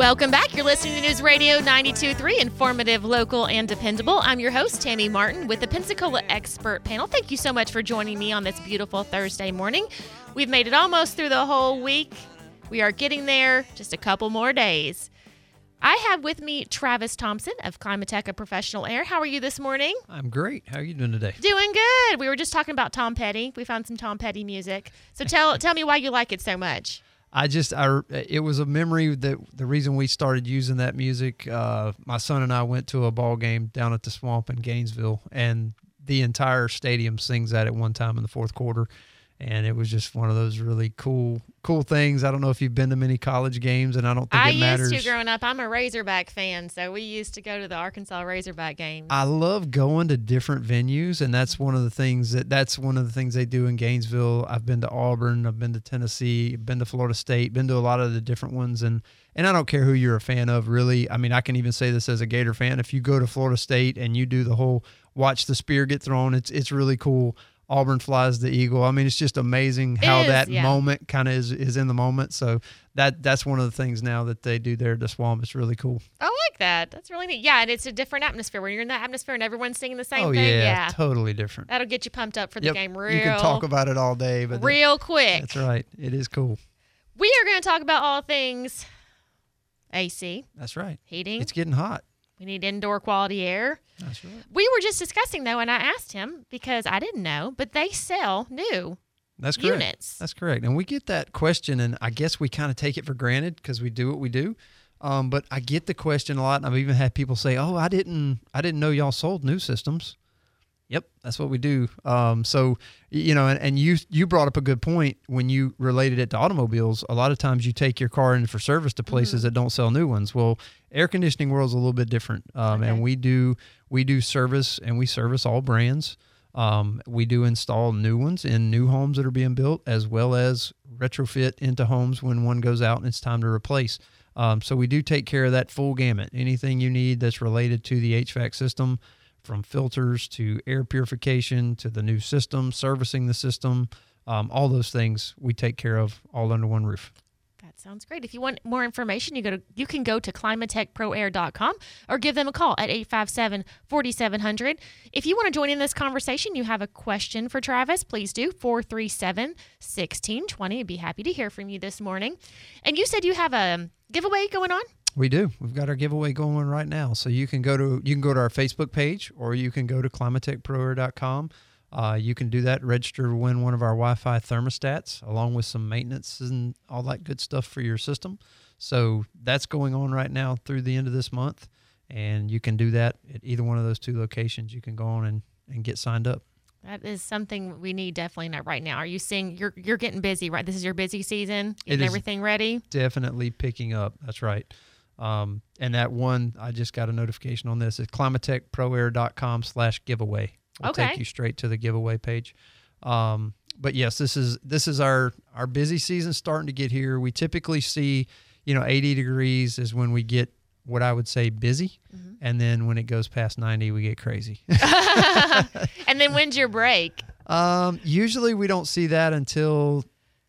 Welcome back. You're listening to News Radio 92.3, informative, local, and dependable. I'm your host, Tammy Martin, with the Pensacola Expert Panel. Thank you so much for joining me on this beautiful Thursday morning. We've made it almost through the whole week. We are getting there, just a couple more days. I have with me Travis Thompson of Climateca Professional Air. How are you this morning? I'm great. How are you doing today? Doing good. We were just talking about Tom Petty. We found some Tom Petty music. So tell me why you like it so much. It was a memory that the reason we started using that music, my son and I went to a ball game down at the Swamp in Gainesville, and the entire stadium sings that at one time in the fourth quarter. And it was just one of those really cool things. I don't know if you've been to many college games, and I don't think it matters. I used to growing up. I'm a Razorback fan, so we used to go to the Arkansas Razorback games. I love going to different venues, and that's one of the things they do in Gainesville. I've been to Auburn, I've been to Tennessee, been to Florida State, been to a lot of the different ones, and I don't care who you're a fan of, really. I mean, I can even say this as a Gator fan. If you go to Florida State and you do the whole watch the spear get thrown, it's really cool. Auburn flies the eagle. I mean, it's just amazing how that moment kind of is in the moment. So that's one of the things now that they do there at the Swamp. It's really cool. I like that. That's really neat. Yeah, and it's a different atmosphere. When you're in that atmosphere and everyone's singing the same thing. Yeah, totally different. That'll get you pumped up for the game real. You can talk about it all day. But real quick. That's right. It is cool. We are going to talk about all things AC. That's right. Heating. It's getting hot. We need indoor quality air. That's right. We were just discussing, though, and I asked him because I didn't know, but they sell new units. That's correct. And we get that question, and I guess we kind of take it for granted because we do what we do. But I get the question a lot, and I've even had people say, "Oh, I didn't know y'all sold new systems." Yep, that's what we do. So, and you brought up a good point when you related it to automobiles. A lot of times you take your car in for service to places that don't sell new ones. Well, air conditioning world is a little bit different. And we do service, and we service all brands. We do install new ones in new homes that are being built, as well as retrofit into homes when one goes out and it's time to replace. So we do take care of that full gamut. Anything you need that's related to the HVAC system, from filters to air purification to the new system, servicing the system, all those things we take care of all under one roof. That sounds great. If you want more information, you can go to climatecproair.com or give them a call at 857-4700. If you want to join in this conversation, you have a question for Travis, please do, 437-1620. I'd be happy to hear from you this morning. And you said you have a giveaway going on? We do. We've got our giveaway going right now. So you can go to our Facebook page, or you can go to climatecproair.com. You can do that, register to win one of our Wi-Fi thermostats, along with some maintenance and all that good stuff for your system. So that's going on right now through the end of this month, and you can do that at either one of those two locations. You can go on and get signed up. That is something we need definitely not right now. Are you seeing you're getting busy, right? This is your busy season, getting everything ready? Definitely picking up. That's right. And that one, I just got a notification on this. It's climatecproair.com/giveaway. We'll take you straight to the giveaway page. But yes, this is our busy season starting to get here. We typically see, 80 degrees is when we get what I would say busy. Mm-hmm. And then when it goes past 90, we get crazy. And then when's your break? Usually we don't see that until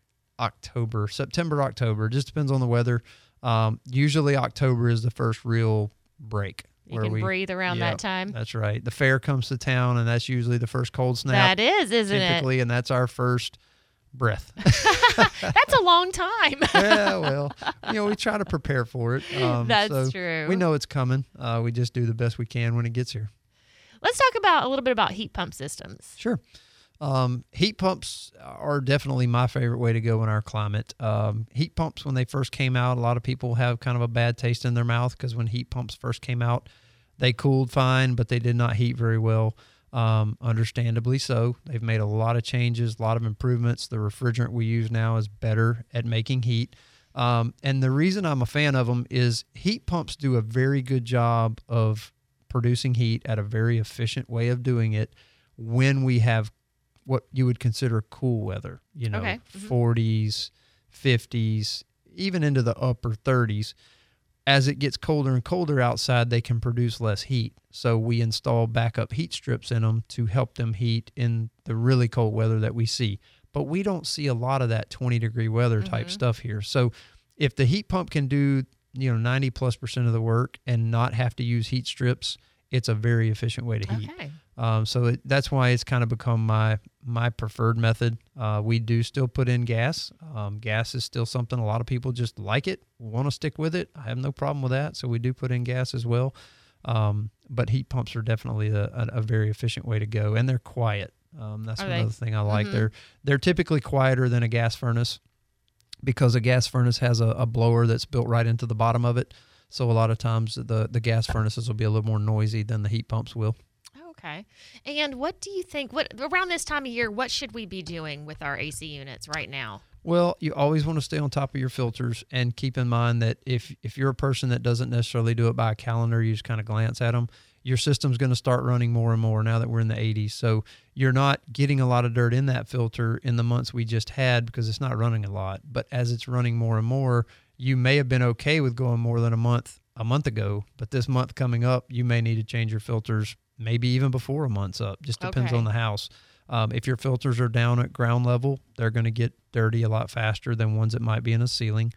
September, October. It just depends on the weather. Usually October is the first real break. You can breathe around that time. That's right. The fair comes to town, and that's usually the first cold snap. That is, isn't it? Typically, and that's our first breath. That's a long time. Yeah, well, we try to prepare for it. That's true. We know it's coming. We just do the best we can when it gets here. Let's talk a little bit about heat pump systems. Sure. Heat pumps are definitely my favorite way to go in our climate. Heat pumps, when they first came out, a lot of people have kind of a bad taste in their mouth because when heat pumps first came out, they cooled fine, but they did not heat very well. Understandably so. They've made a lot of changes, a lot of improvements. The refrigerant we use now is better at making heat. And the reason I'm a fan of them is heat pumps do a very good job of producing heat at a very efficient way of doing it when we have what you would consider cool weather, 40s, 50s, even into the upper 30s. As it gets colder and colder outside, they can produce less heat. So we install backup heat strips in them to help them heat in the really cold weather that we see. But we don't see a lot of that 20-degree weather type stuff here. So if the heat pump can do 90+% of the work and not have to use heat strips, it's a very efficient way to heat. Okay. So that's why it's kind of become my preferred method. We do still put in gas. Gas is still something a lot of people just like it, want to stick with it. I have no problem with that. So we do put in gas as well. But heat pumps are definitely a very efficient way to go, and they're quiet. That's another thing I like. Mm-hmm. They're typically quieter than a gas furnace because a gas furnace has a blower that's built right into the bottom of it. So a lot of times the gas furnaces will be a little more noisy than the heat pumps will. Okay. And what do you think, around this time of year, what should we be doing with our AC units right now? Well, you always want to stay on top of your filters and keep in mind that if you're a person that doesn't necessarily do it by a calendar, you just kind of glance at them, your system's going to start running more and more now that we're in the 80s. So you're not getting a lot of dirt in that filter in the months we just had because it's not running a lot. But as it's running more and more, you may have been okay with going more than a month ago, but this month coming up, you may need to change your filters maybe even before a month's up. Just depends on the house. If your filters are down at ground level, they're going to get dirty a lot faster than ones that might be in a ceiling.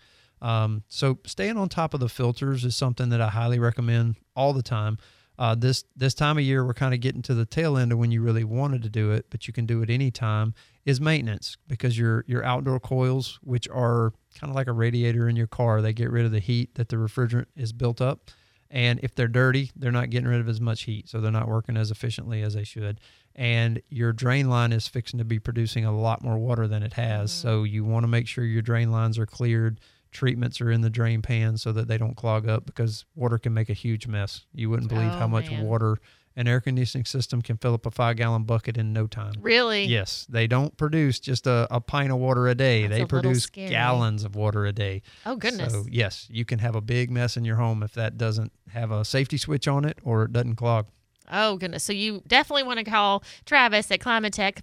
So staying on top of the filters is something that I highly recommend all the time. This time of year, we're kind of getting to the tail end of when you really wanted to do it, but you can do it anytime, is maintenance, because your outdoor coils, which are kind of like a radiator in your car, they get rid of the heat that the refrigerant is built up. And if they're dirty, they're not getting rid of as much heat, so they're not working as efficiently as they should. And your drain line is fixing to be producing a lot more water than it has, so you want to make sure your drain lines are cleared, treatments are in the drain pan so that they don't clog up, because water can make a huge mess. You wouldn't believe how much water an air conditioning system can fill up a 5-gallon bucket in no time. Really? Yes. They don't produce just a pint of water a day. They produce gallons of water a day. Oh, goodness. So, yes, you can have a big mess in your home if that doesn't have a safety switch on it or it doesn't clog. Oh, goodness. So you definitely want to call Travis at Climatech,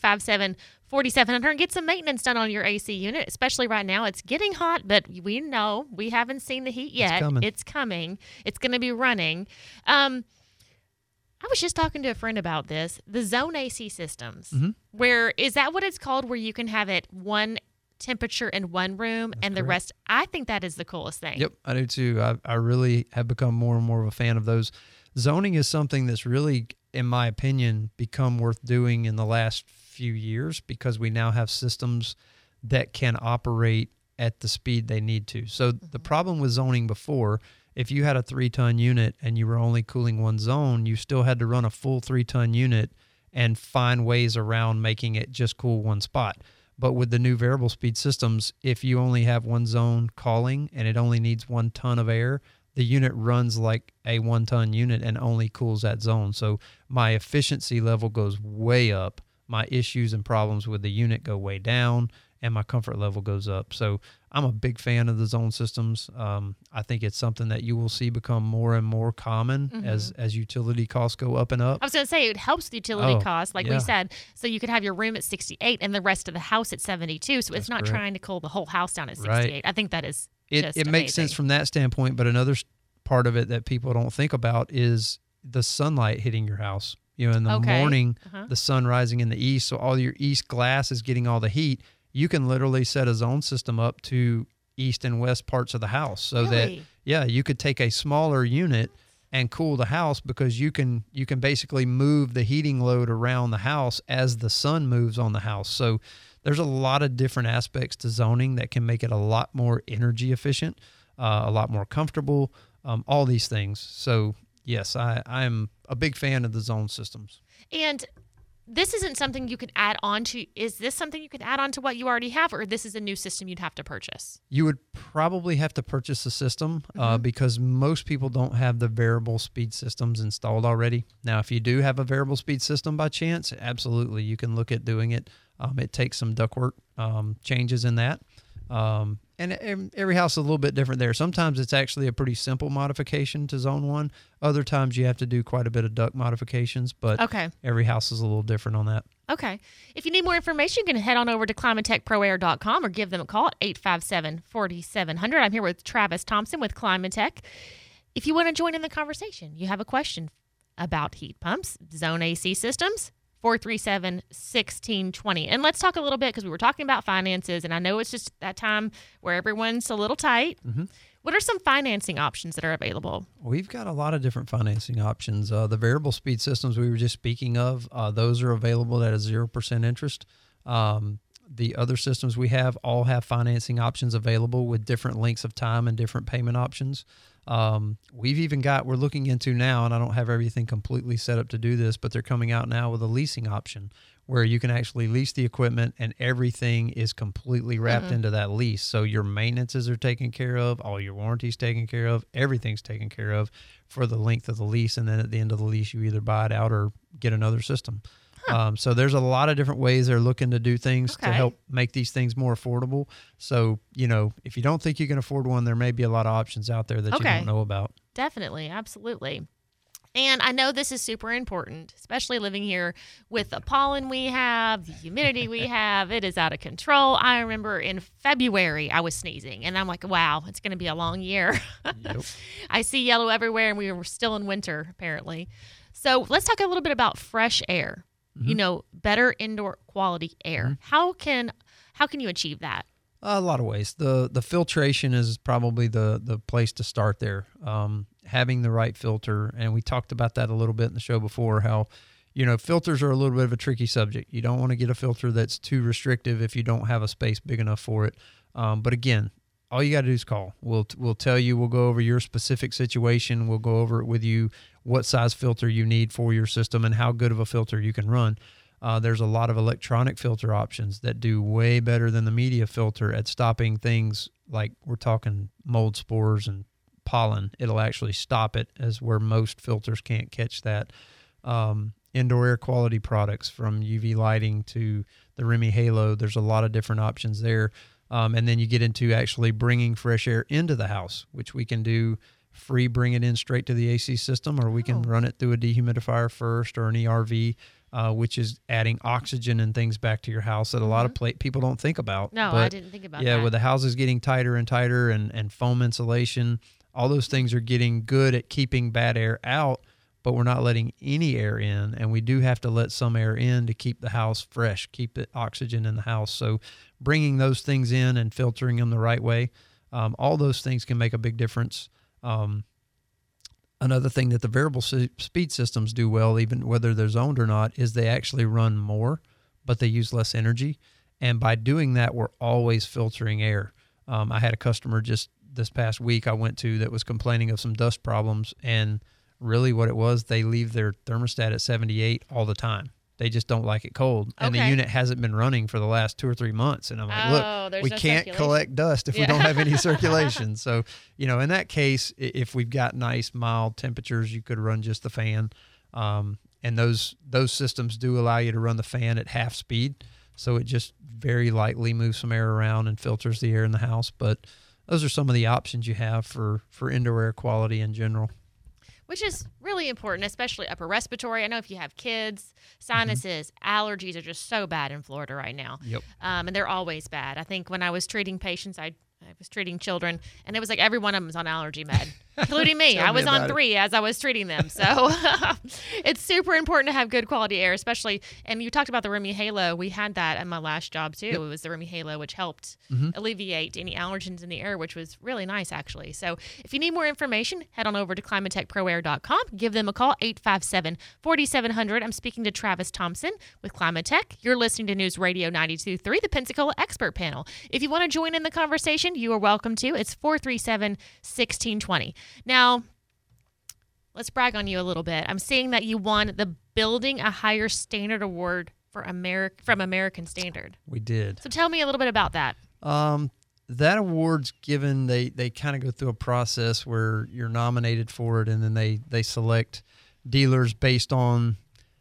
857-4700, and get some maintenance done on your AC unit, especially right now. It's getting hot, but we know we haven't seen the heat yet. It's coming. It's going to be running. I was just talking to a friend about this, the zone AC systems. Where is that what it's called, where you can have it one temperature in one room and the rest? I think that is the coolest thing. Yep, I do too. I really have become more and more of a fan of those. Zoning is something that's really, in my opinion, become worth doing in the last few years because we now have systems that can operate at the speed they need to. So the problem with zoning before, if you had a 3-ton unit and you were only cooling one zone, you still had to run a full 3-ton unit and find ways around making it just cool one spot. But with the new variable speed systems, if you only have one zone calling and it only needs 1 ton of air, the unit runs like a 1-ton unit and only cools that zone. So my efficiency level goes way up. My issues and problems with the unit go way down, and my comfort level goes up. So I'm a big fan of the zone systems. I think it's something that you will see become more and more common as utility costs go up and up. I was going to say, it helps with utility costs, like we said. So you could have your room at 68 and the rest of the house at 72. So it's not trying to cool the whole house down at 68. Right. I think that is it makes sense from that standpoint. But another part of it that people don't think about is the sunlight hitting your house. In the morning, the sun rising in the east, so all your east glass is getting all the heat. You can literally set a zone system up to east and west parts of the house so that, you could take a smaller unit and cool the house because you can basically move the heating load around the house as the sun moves on the house. So there's a lot of different aspects to zoning that can make it a lot more energy efficient, a lot more comfortable, all these things. So yes, I'm a big fan of the zone systems. And this isn't something you can add on to. Is this something you can add on to what you already have, or this is a new system you'd have to purchase? You would probably have to purchase a system because most people don't have the variable speed systems installed already. Now, if you do have a variable speed system by chance, absolutely, you can look at doing it. It takes some ductwork changes in that. And every house is a little bit different there. Sometimes it's actually a pretty simple modification to Zone 1. Other times you have to do quite a bit of duct modifications, but every house is a little different on that. Okay. If you need more information, you can head on over to climatechproair.com or give them a call at 857-4700. I'm here with Travis Thompson with Climatech. If you want to join in the conversation, you have a question about heat pumps, zone AC systems, 437-1620. And let's talk a little bit, because we were talking about finances, and I know it's just that time where everyone's a little tight. What are some financing options that are available? We've got a lot of different financing options. The variable speed systems we were just speaking of, those are available at a 0% interest. The other systems we have all have financing options available with different lengths of time and different payment options. We're looking into now, and I don't have everything completely set up to do this, but they're coming out now with a leasing option where you can actually lease the equipment and everything is completely wrapped into that lease. So your maintenances are taken care of, all your warranties taken care of, everything's taken care of for the length of the lease. And then at the end of the lease, you either buy it out or get another system. So there's a lot of different ways they're looking to do things to help make these things more affordable. So, if you don't think you can afford one, there may be a lot of options out there that you don't know about. Definitely. Absolutely. And I know this is super important, especially living here with the pollen we have, the humidity we have. It is out of control. I remember in February, I was sneezing, and I'm like, wow, it's going to be a long year. Yep. I see yellow everywhere, and we were still in winter, apparently. So let's talk a little bit about fresh air, better indoor quality air. How can you achieve that? A lot of ways. The filtration is probably the place to start there. Having the right filter, and we talked about that a little bit in the show before, how, filters are a little bit of a tricky subject. You don't want to get a filter that's too restrictive if you don't have a space big enough for it. But again, all you got to do is call. We'll tell you, we'll go over your specific situation. We'll go over it with you, what size filter you need for your system and how good of a filter you can run. There's a lot of electronic filter options that do way better than the media filter at stopping things like we're talking mold spores and pollen. It'll actually stop it, as where most filters can't catch that. Indoor air quality products, from UV lighting to the Remy Halo, there's a lot of different options there. And then you get into actually bringing fresh air into the house, which we can do free, bring it in straight to the AC system, or we can run it through a dehumidifier first or an ERV, which is adding oxygen and things back to your house that a lot of people don't think about. No, I didn't think about that. Yeah, with the houses getting tighter and tighter and foam insulation, all those things are getting good at keeping bad air out, but we're not letting any air in, and we do have to let some air in to keep the house fresh, keep the oxygen in the house. So bringing those things in and filtering them the right way, all those things can make a big difference. Another thing that the variable speed systems do well, even whether they're zoned or not, is they actually run more, but they use less energy. And by doing that, we're always filtering air. I had a customer just this past week I went to that was complaining of some dust problems, and really what it was, they leave their thermostat at 78 all the time. They just don't like it cold. And the unit hasn't been running for the last 2 or 3 months. And I'm like, look, we can't collect dust if we don't have any circulation. So, in that case, if we've got nice, mild temperatures, you could run just the fan. And those systems do allow you to run the fan at half speed. So it just very lightly moves some air around and filters the air in the house. But those are some of the options you have for indoor air quality in general. Which is really important, especially upper respiratory. I know if you have kids, sinuses, allergies are just so bad in Florida right now. Yep. And they're always bad. I think when I was treating patients, I was treating children, and it was like every one of them was on allergy med, including me. I was on 3 as I was treating them. So it's super important to have good quality air, especially, and you talked about the Remy Halo. We had that at my last job too. Yep. It was the Remy Halo, which helped alleviate any allergens in the air, which was really nice actually. So if you need more information, head on over to ClimateCProAir.com. Give them a call, 857-4700. I'm speaking to Travis Thompson with Climatech. You're listening to News Radio 92.3, the Pensacola Expert Panel. If you want to join in the conversation, you are welcome to. It's 437-1620. Now, let's brag on you a little bit. I'm seeing that you won the Building a Higher Standard Award for from American Standard. We did. So tell me a little bit about that. That award's given, they kind of go through a process where you're nominated for it, and then they select dealers based on,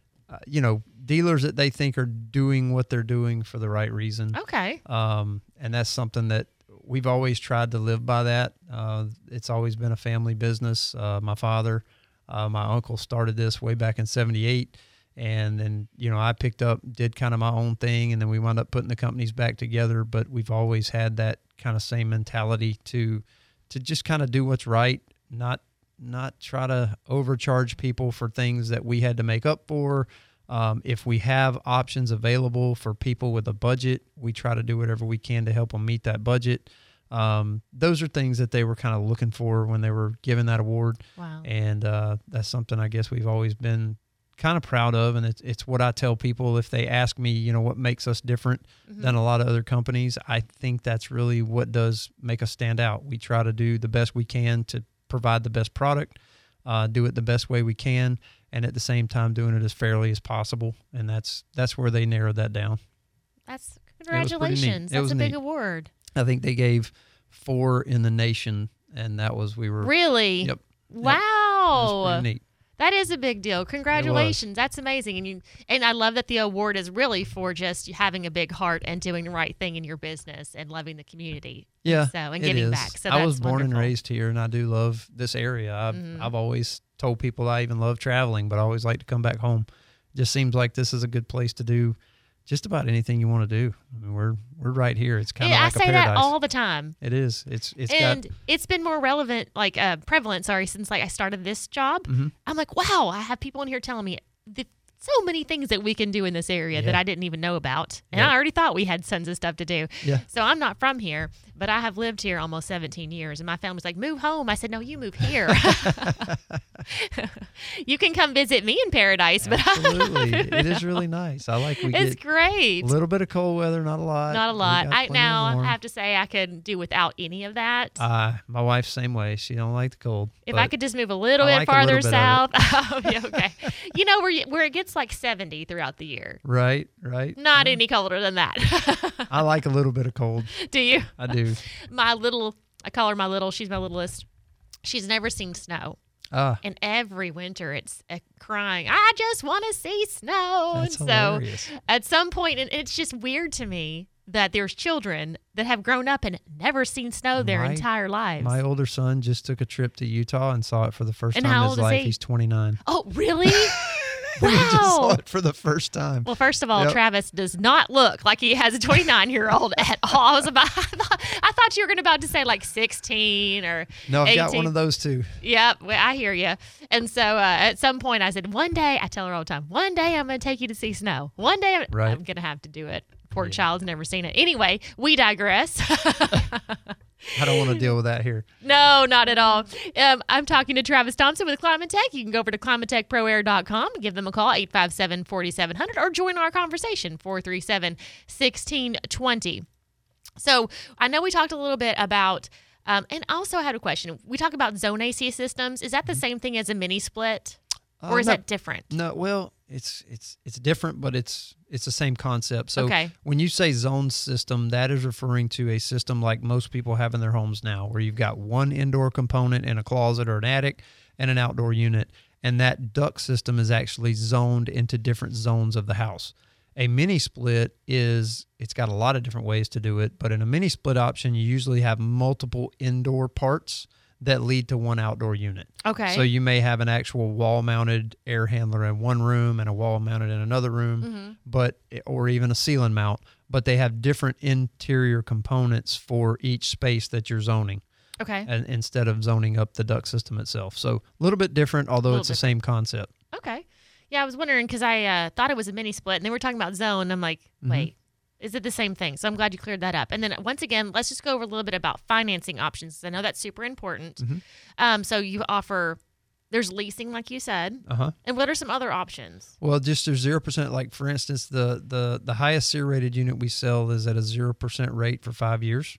dealers that they think are doing what they're doing for the right reason. Okay. And that's something that we've always tried to live by that. It's always been a family business. My father, my uncle started this way back in 78. And then, I picked up, did kind of my own thing, and then we wound up putting the companies back together. But we've always had that kind of same mentality to just kind of do what's right, not try to overcharge people for things that we had to make up for. If we have options available for people with a budget, we try to do whatever we can to help them meet that budget. Those are things that they were kind of looking for when they were given that award. Wow. And that's something I guess we've always been kind of proud of. And it's what I tell people if they ask me, you know, what makes us different than a lot of other companies. I think that's really what does make us stand out. We try to do the best we can to provide the best product, do it the best way we can, and at the same time doing it as fairly as possible. And that's where they narrowed that down. That's congratulations. That's a big award. I think they gave 4 in the nation, and that was really. Yep. Wow. Yep. It was pretty neat. That is a big deal. Congratulations. That's amazing. And I love that the award is really for just having a big heart and doing the right thing in your business and loving the community. Yeah. And giving back. So I was born wonderful. and raised here, and I do love this area. I've always told people I even love traveling, but I always like to come back home. It just seems like this is a good place to do just about anything you want to do. I mean, we're right here. It's kind of like a paradise. I say that all the time. It is. It's been more prevalent, since I started this job. I'm like, wow, I have people in here telling me so many things that we can do in this area that I didn't even know about. And I already thought we had tons of stuff to do. Yeah. So I'm not from here, but I have lived here almost 17 years. And my family's like, move home. I said, no, you move here. You can come visit me in paradise. Absolutely. It is really nice. I like it's great. A little bit of cold weather, not a lot. Not a lot. I have to say I could do without any of that. My wife's same way. She don't like the cold. If I could just move a little bit farther south, I'll be okay. You know, where it gets like 70 throughout the year. Right. Not any colder than that. I like a little bit of cold. Do you? I do. I call her my little, she's my littlest. She's never seen snow. And every winter it's crying, I just want to see snow. That's and hilarious. So at some point, and it's just weird to me that there's children that have grown up and never seen snow their entire lives. My older son just took a trip to Utah and saw it for the first time in in his life. He's 29. Oh, really? Wow. He just saw it for the first time. Well, first of all, Travis does not look like he has a 29-year-old at all. I thought you were about to say like 16 or No, I've 18. got one of those too. Yep, well, I hear you. And so at some point I said, one day, I tell her all the time, one day I'm going to take you to see snow. One day I'm going to have to do it. Poor child's never seen it. Anyway, we digress. I don't want to deal with that here. No, not at all. I'm talking to Travis Thompson with Climate Tech. You can go over to climatetechproair.com, give them a call, 857-4700, or join our conversation, 437-1620. So I know we talked a little bit about, and also I had a question. We talk about zone AC systems. Is that the same thing as a mini split, or is that different? No, well, it's different, but it's the same concept. So when you say zone system, that is referring to a system like most people have in their homes now, where you've got one indoor component in a closet or an attic and an outdoor unit, and that duct system is actually zoned into different zones of the house. A mini split it's got a lot of different ways to do it, but in a mini split option, you usually have multiple indoor parts that lead to one outdoor unit. Okay. So you may have an actual wall-mounted air handler in one room and a wall-mounted in another room, or even a ceiling mount, but they have different interior components for each space that you're zoning. Okay. And instead of zoning up the duct system itself. So a little bit different, although it's the same concept. Okay. Yeah, I was wondering because I thought it was a mini split, and they were talking about zone. And I'm like, wait. Is it the same thing? So I'm glad you cleared that up. And then once again, let's just go over a little bit about financing options. I know that's super important. So you offer, there's leasing, like you said. And what are some other options? Well, just there's 0%. Like for instance, the highest SEER rated unit we sell is at a 0% rate for 5 years.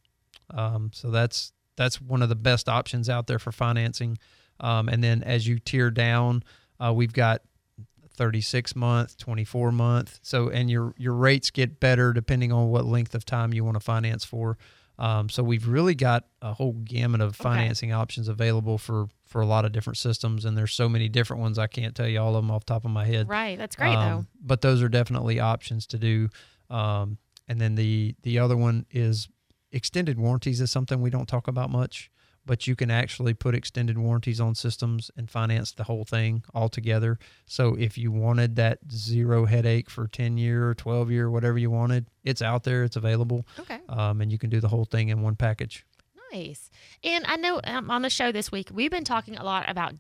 So that's one of the best options out there for financing. And then as you tier down, we've got 36-month, 24-month. So, and your rates get better depending on what length of time you want to finance for. So we've really got a whole gamut of financing options available for a lot of different systems, and there's so many different ones I can't tell you all of them off the top of my head. Right, that's great though. But those are definitely options to do. And then the other one is extended warranties is something we don't talk about much. But you can actually put extended warranties on systems and finance the whole thing altogether. So if you wanted that zero headache for 10-year or 12-year, whatever you wanted, it's out there, it's available. Okay. And you can do the whole thing in one package. Nice. And I know on the show this week, we've been talking a lot about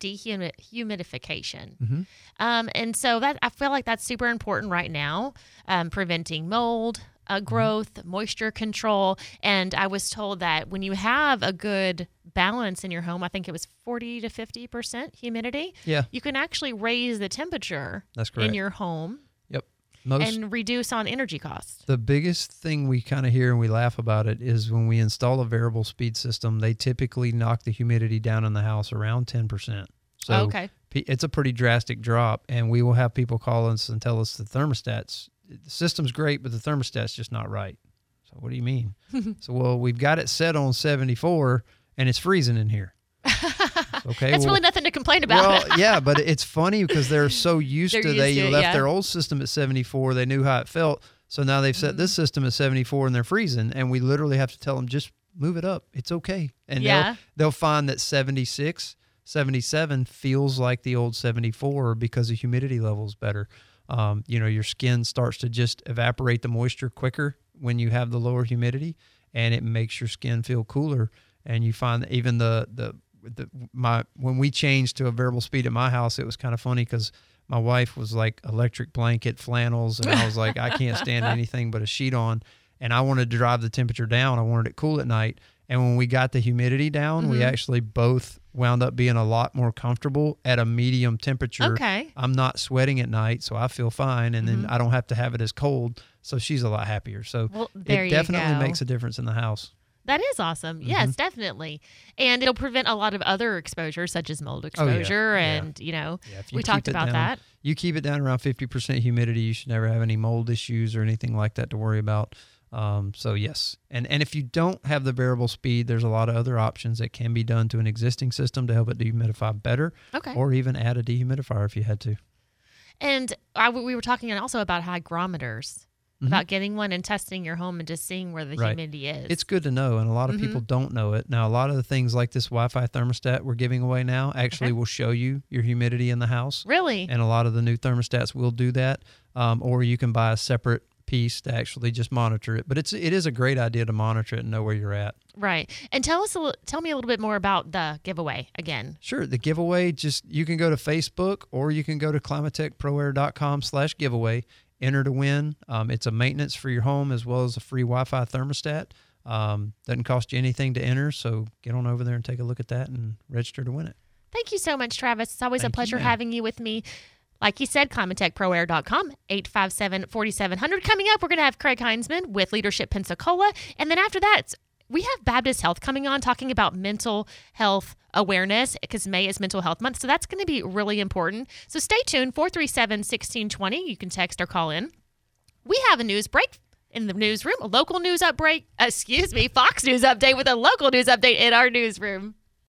dehumidification. And so that I feel like that's super important right now, preventing mold, growth, moisture control. And I was told that when you have a good balance in your home, I think it was 40 to 50% humidity, you can actually raise the temperature in your home. Yep. And reduce on energy costs. The biggest thing we kind of hear and we laugh about it is when we install a variable speed system, they typically knock the humidity down in the house around 10%. So it's a pretty drastic drop, and we will have people call us and tell us the system's great, but the thermostat's just not right. So what do you mean? So, well, we've got it set on 74 and it's freezing in here. Okay, that's really nothing to complain about. Well, yeah, but it's funny because they're so used to they left their old system at 74. They knew how it felt. So now they've set this system at 74 and they're freezing. And we literally have to tell them, just move it up. It's okay. And they'll find that 76, 77 feels like the old 74 because the humidity level is better. Your skin starts to just evaporate the moisture quicker when you have the lower humidity, and it makes your skin feel cooler. And you find that even when we changed to a variable speed at my house, it was kind of funny because my wife was like electric blanket flannels, and I was like, I can't stand anything but a sheet on, and I wanted to drive the temperature down. I wanted it cool at night. And when we got the humidity down, we actually both wound up being a lot more comfortable at a medium temperature. Okay. I'm not sweating at night, so I feel fine, and then I don't have to have it as cold, so she's a lot happier. So it definitely makes a difference in the house. That is awesome. Yes, definitely. And it'll prevent a lot of other exposures, such as mold exposure. We talked about that. You keep it down around 50% humidity, you should never have any mold issues or anything like that to worry about. So yes. And if you don't have the variable speed, there's a lot of other options that can be done to an existing system to help it dehumidify better. Okay. Or even add a dehumidifier if you had to. And we were talking also about hygrometers. About getting one and testing your home and just seeing where the humidity is. It's good to know, and a lot of people don't know it. Now, a lot of the things like this Wi-Fi thermostat we're giving away now actually will show you your humidity in the house. Really? And a lot of the new thermostats will do that, or you can buy a separate piece to actually just monitor it. But it is a great idea to monitor it and know where you're at. Right. And tell me a little bit more about the giveaway again. Sure. The giveaway, you can go to Facebook or you can go to climatechproair.com/giveaway. Enter to win. It's a maintenance for your home as well as a free Wi-Fi thermostat. Doesn't cost you anything to enter, so get on over there and take a look at that and register to win it. Thank you so much, Travis. It's always a pleasure having you with me. Like you said, climatechproair.com, 857-4700. Coming up, we're going to have Craig Heinzman with Leadership Pensacola. And then after that, we have Baptist Health coming on talking about mental health awareness because May is Mental Health Month. So that's going to be really important. So stay tuned, 437-1620. You can text or call in. We have a news break in the newsroom, a local news update, Fox News update with a local news update in our newsroom.